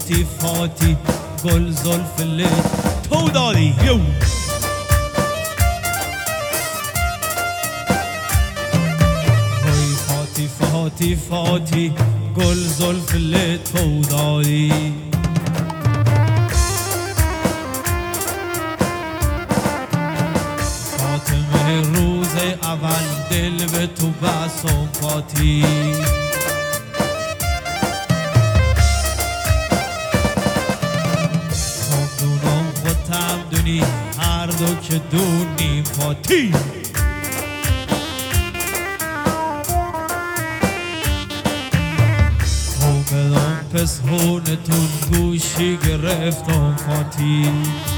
فاتی فاتی گل زلف تو دادی یو. وای فاتی فاتی فاتی گل زلف تو دادی. فاطمه روز اول دل به تو بستم فاتی. خودم خودم دونی هر دو که دونیم فاتی. بدم پسهونتون گوشی گرفتم فاتی.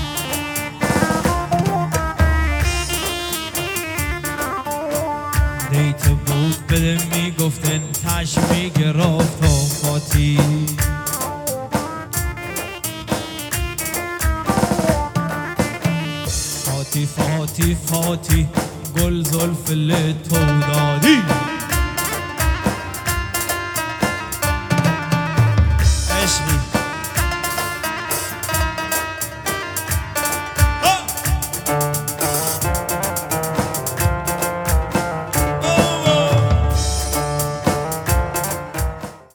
دیت بود بده میگفتن تش میگرفتم فاتی. فاتی فاتی فاتی گل زلف تو دادی.